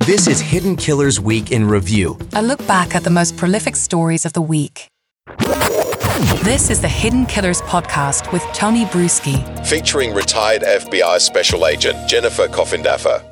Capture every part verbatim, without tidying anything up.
This is Hidden Killers Week in Review. A look back at the most prolific stories of the week. This is the Hidden Killers podcast with Tony Brueski. Featuring retired F B I Special Agent Jennifer Coffindaffer.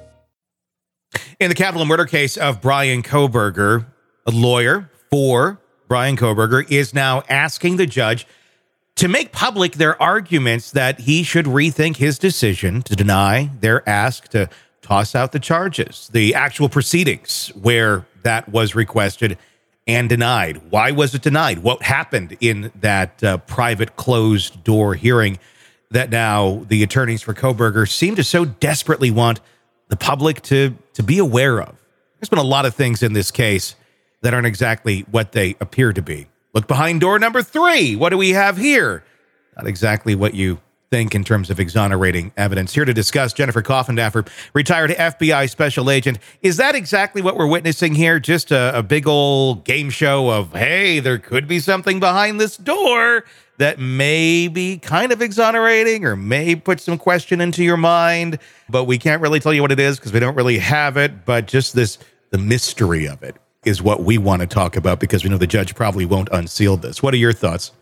In the capital murder case of Bryan Kohberger, a lawyer for Bryan Kohberger is now asking the judge to make public their arguments that he should rethink his decision to deny their ask to toss out the charges, the actual proceedings where that was requested and denied. Why was it denied? What happened in that uh, private closed door hearing that now the attorneys for Kohberger seem to so desperately want the public to, to be aware of? There's been a lot of things in this case that aren't exactly what they appear to be. Look behind door number three. What do we have here? Not exactly what you think in terms of exonerating evidence. Here to discuss, Jennifer Coffindaffer, retired F B I Special Agent. Is that exactly what we're witnessing here? Just a, a big old game show of, hey, there could be something behind this door that may be kind of exonerating or may put some question into your mind, but we can't really tell you what it is because we don't really have it. But just this, the mystery of it is what we want to talk about because we know the judge probably won't unseal this. What are your thoughts?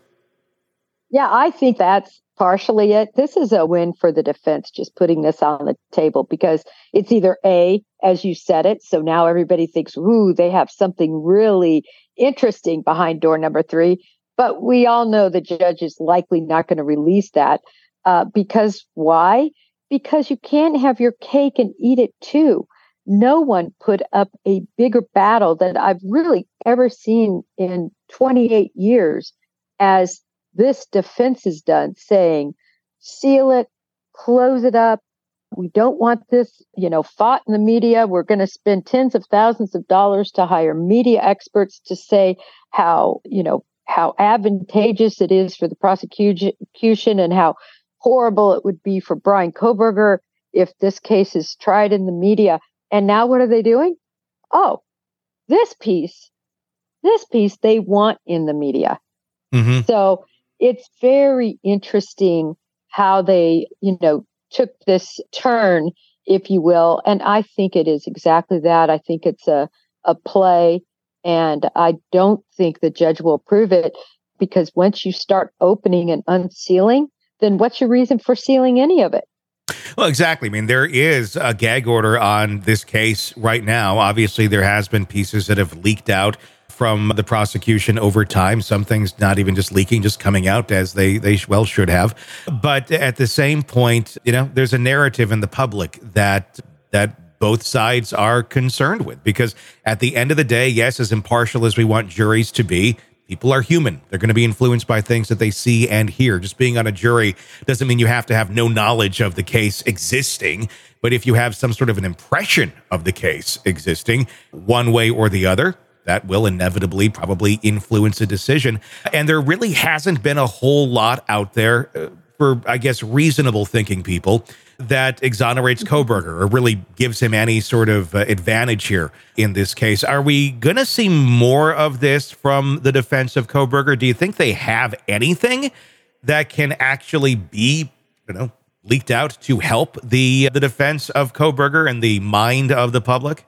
Yeah, I think that's partially it. This is a win for the defense, just putting this on the table, because it's either A, as you said it, so now everybody thinks, ooh, they have something really interesting behind door number three. But we all know the judge is likely not going to release that. Uh, because why? Because you can't have your cake and eat it too. No one put up a bigger battle that I've really ever seen in twenty-eight years as this defense has done, saying, seal it, close it up. We don't want this, you know, fought in the media. We're going to spend tens of thousands of dollars to hire media experts to say how, you know, how advantageous it is for the prosecution and how horrible it would be for Bryan Kohberger if this case is tried in the media. And now what are they doing? Oh, this piece, this piece they want in the media. Mm-hmm. So it's very interesting how they, you know, took this turn, if you will. And I think it is exactly that. I think it's a, a play. And I don't think the judge will approve it, because once you start opening and unsealing, then what's your reason for sealing any of it? Well, exactly. I mean, there is a gag order on this case right now. Obviously, there has been pieces that have leaked out from the prosecution over time. Some things not even just leaking, just coming out as they, they well should have. But at the same point, you know, there's a narrative in the public that that both sides are concerned with, because at the end of the day, yes, as impartial as we want juries to be, people are human. They're going to be influenced by things that they see and hear. Just being on a jury doesn't mean you have to have no knowledge of the case existing. But if you have some sort of an impression of the case existing, one way or the other, that will inevitably probably influence a decision. And there really hasn't been a whole lot out there uh, for, I guess, reasonable thinking people that exonerates Kohberger or really gives him any sort of uh, advantage here in this case. Are we going to see more of this from the defense of Kohberger? Do you think they have anything that can actually be, you know, leaked out to help the the defense of Kohberger and the mind of the public?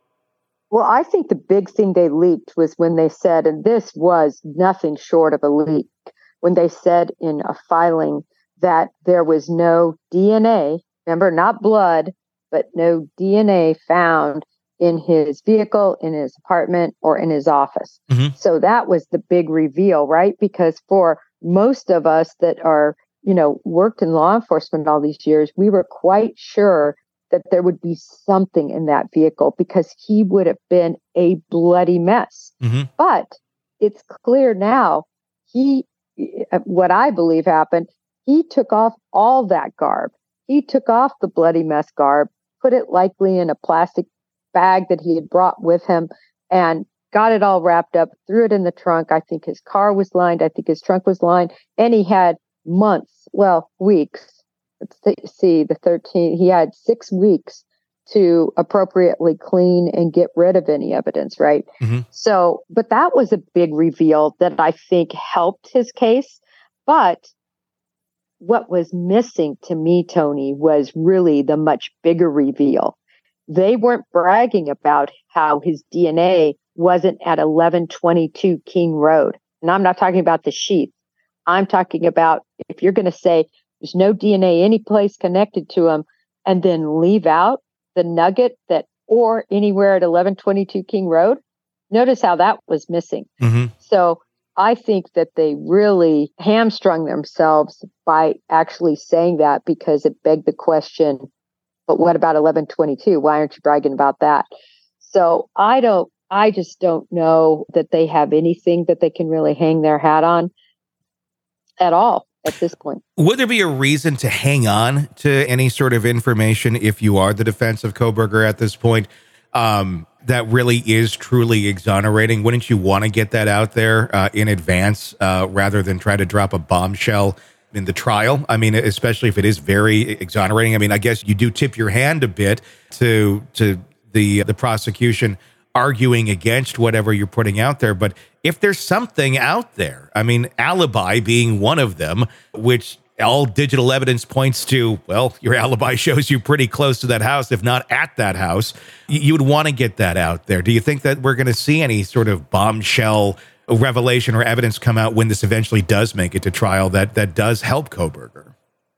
Well, I think the big thing they leaked was when they said, and this was nothing short of a leak, when they said in a filing that there was no D N A, remember, not blood, but no D N A found in his vehicle, in his apartment, or in his office. Mm-hmm. So that was the big reveal, right? Because for most of us that are, you know, worked in law enforcement all these years, we were quite sure that there would be something in that vehicle because he would have been a bloody mess. Mm-hmm. But it's clear now, he, what I believe happened, he took off all that garb. He took off the bloody mess garb, put it likely in a plastic bag that he had brought with him, and got it all wrapped up, threw it in the trunk. I think his car was lined. I think his trunk was lined. And he had months, well, weeks. Let's th- see, the thirteenth, he had six weeks to appropriately clean and get rid of any evidence, right? Mm-hmm. So, but that was a big reveal that I think helped his case. But what was missing to me, Tony, was really the much bigger reveal. They weren't bragging about how his D N A wasn't at eleven twenty-two King Road. And I'm not talking about the sheath. I'm talking about if you're going to say there's no D N A any place connected to him and then leave out the nugget that or anywhere at eleven twenty-two King Road, notice how that was missing. Mm-hmm. So I think that they really hamstrung themselves by actually saying that because it begged the question, but what about eleven twenty-two? Why aren't you bragging about that? So I don't, I just don't know that they have anything that they can really hang their hat on at all at this point. Would there be a reason to hang on to any sort of information if you are the defense of Kohberger at this point? Um, that really is truly exonerating. Wouldn't you want to get that out there uh, in advance uh, rather than try to drop a bombshell in the trial? I mean, especially if it is very exonerating. I mean, I guess you do tip your hand a bit to to the the prosecution arguing against whatever you're putting out there. But if there's something out there, I mean, alibi being one of them, which all digital evidence points to, well, your alibi shows you pretty close to that house, if not at that house. You would want to get that out there. Do you think that we're going to see any sort of bombshell revelation or evidence come out when this eventually does make it to trial that that does help Kohberger?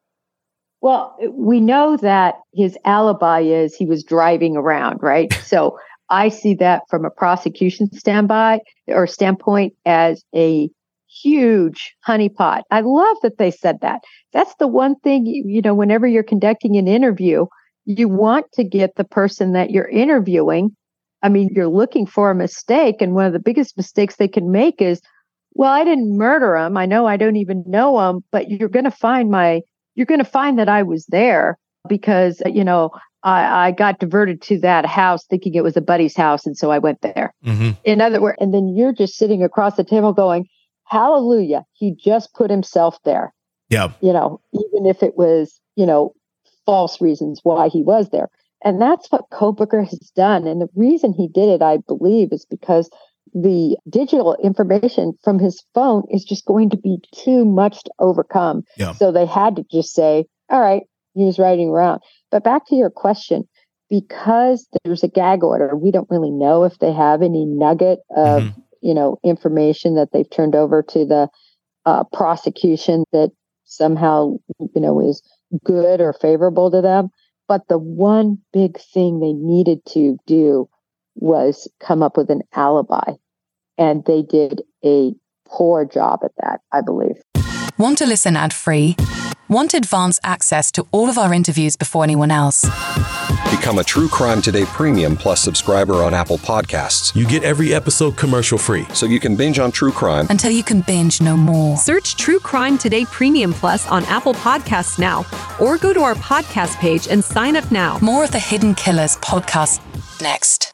Well, we know that his alibi is he was driving around, right? So I see that from a prosecution standby or standpoint as a huge honeypot. I love that they said that. That's the one thing, you, you know, whenever you're conducting an interview, you want to get the person that you're interviewing. I mean, you're looking for a mistake. And one of the biggest mistakes they can make is, well, I didn't murder him. I know I don't even know him, but you're going to find my, you're going to find that I was there because, you know, I, I got diverted to that house thinking it was a buddy's house. And so I went there. Mm-hmm. In other words, and then you're just sitting across the table going, hallelujah, he just put himself there. Yeah. You know, even if it was, you know, false reasons why he was there. And that's what Kohberger has done. And the reason he did it, I believe, is because the digital information from his phone is just going to be too much to overcome. Yeah. So they had to just say, all right, he was riding around. But back to your question, because there's a gag order, we don't really know if they have any nugget of, mm-hmm. you know, information that they've turned over to the uh, prosecution that somehow, you know, is good or favorable to them. But the one big thing they needed to do was come up with an alibi. And they did a poor job at that, I believe. Want to listen ad-free? Want advanced access to all of our interviews before anyone else? Become a True Crime Today Premium Plus subscriber on Apple Podcasts. You get every episode commercial-free. So you can binge on true crime until you can binge no more. Search True Crime Today Premium Plus on Apple Podcasts now, or go to our podcast page and sign up now. More of the Hidden Killers podcast next.